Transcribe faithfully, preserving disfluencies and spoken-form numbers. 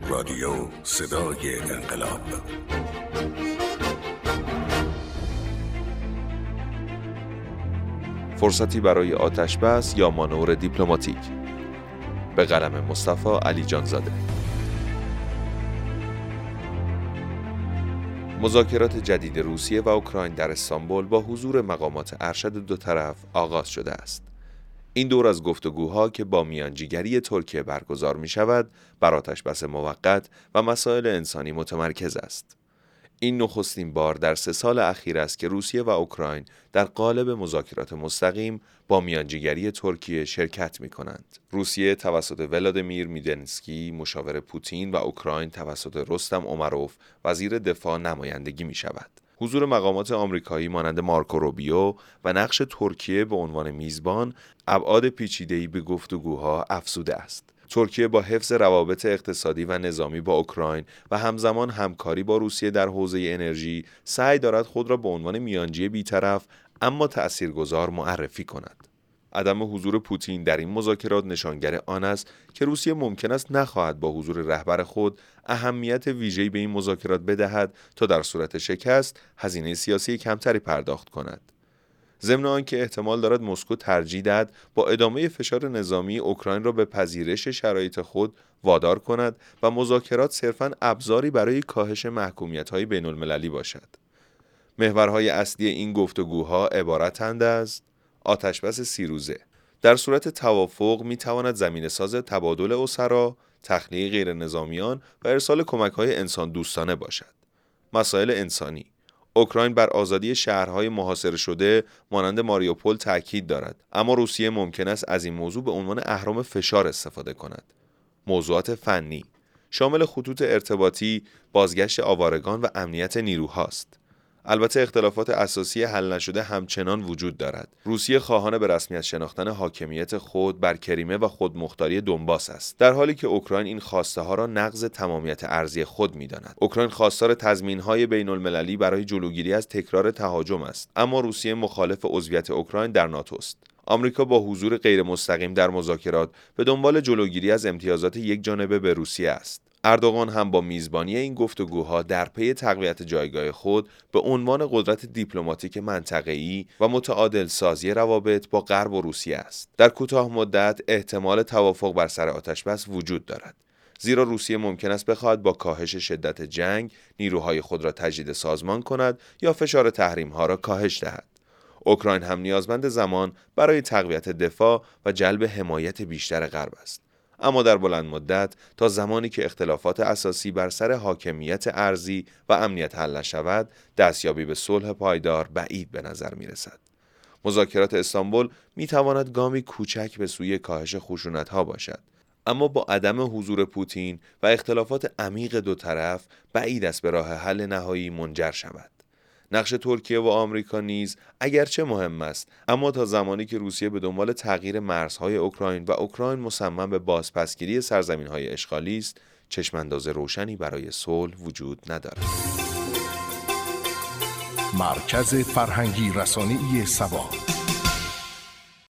رادیو صدای انقلاب. فرصتی برای آتش بس یا مانور دیپلماتیک، به قلم مصطفی علی جانزاده. مذاکرات جدید روسیه و اوکراین در استانبول با حضور مقامات ارشد دو طرف آغاز شده است. این دور از گفتگوها که با میانجیگری ترکیه برگزار می شود، بر آتش‌بس موقت و مسائل انسانی متمرکز است. این نخستین بار در سه سال اخیر است که روسیه و اوکراین در قالب مذاکرات مستقیم با میانجیگری ترکیه شرکت می کنند. روسیه توسط ولادیمیر میدنسکی مشاور پوتین و اوکراین توسط رستم امروف وزیر دفاع نمایندگی می شود. حضور مقامات آمریکایی مانند مارکو روبیو و نقش ترکیه به عنوان میزبان ابعاد پیچیده‌ای به گفتگوها افزوده است. ترکیه با حفظ روابط اقتصادی و نظامی با اوکراین و همزمان همکاری با روسیه در حوزه انرژی سعی دارد خود را به عنوان میانجی بی‌طرف اما تأثیرگذار معرفی کند. عدم حضور پوتین در این مذاکرات نشانگر آن است که روسیه ممکن است نخواهد با حضور رهبر خود اهمیت ویژه‌ای به این مذاکرات بدهد تا در صورت شکست هزینه سیاسی کمتری پرداخت کند. ضمن آنکه احتمال دارد مسکو ترجیح دهد با ادامه فشار نظامی اوکراین را به پذیرش شرایط خود وادار کند و مذاکرات صرفاً ابزاری برای کاهش محکومیت‌های بین‌المللی باشد. محورهای اصلی این گفتگوها عبارتند از آتش‌بس سی روزه. در صورت توافق می‌تواند زمینه‌ساز تبادل اسرا، تخلیه غیرنظامیان و ارسال کمک‌های انسان دوستانه باشد. مسائل انسانی: اوکراین بر آزادی شهرهای محاصره شده مانند ماریوپول تاکید دارد، اما روسیه ممکن است از این موضوع به عنوان اهرم فشار استفاده کند. موضوعات فنی شامل خطوط ارتباطی، بازگشت آوارگان و امنیت نیروهاست. البته اختلافات اساسی حل نشده همچنان وجود دارد. روسیه خواهان به رسمیت شناختن حاکمیت خود بر کریمه و خودمختاری دونباس است، در حالی که اوکراین این خواسته ها را نقض تمامیت ارضی خود می‌داند. اوکراین خواستار تضمین‌های بین‌المللی برای جلوگیری از تکرار تهاجم است، اما روسیه مخالف عضویت اوکراین در ناتو است. آمریکا با حضور غیر مستقیم در مذاکرات به دنبال جلوگیری از امتیازات یک جانبه به روسیه است. اردوغان هم با میزبانی این گفتگوها در پی تقویت جایگاه خود به عنوان قدرت دیپلماتیک منطقه‌ای و متعادل سازی روابط با غرب و روسیه است. در کوتاه مدت احتمال توافق بر سر آتش‌بس وجود دارد، زیرا روسیه ممکن است بخواهد با کاهش شدت جنگ نیروهای خود را تجدید سازمان کند یا فشار تحریم‌ها را کاهش دهد. اوکراین هم نیازمند زمان برای تقویت دفاع و جلب حمایت بیشتر غرب است. اما در بلند مدت تا زمانی که اختلافات اساسی بر سر حاکمیت ارضی و امنیت حل نشود، دستیابی به صلح پایدار بعید به نظر می رسد. مذاکرات استانبول می تواند گامی کوچک به سوی کاهش خشونت‌ها باشد، اما با عدم حضور پوتین و اختلافات عمیق دو طرف بعید است به راه حل نهایی منجر شود. نقش ترکیه و آمریکا نیز اگرچه مهم است، اما تا زمانی که روسیه به دنبال تغییر مرزهای اوکراین و اوکراین مصمم به بازپسگیری سرزمین‌های اشغالی است، چشم‌انداز روشنی برای صلح وجود ندارد. مرکز فرهنگی رسانه‌ای سبا.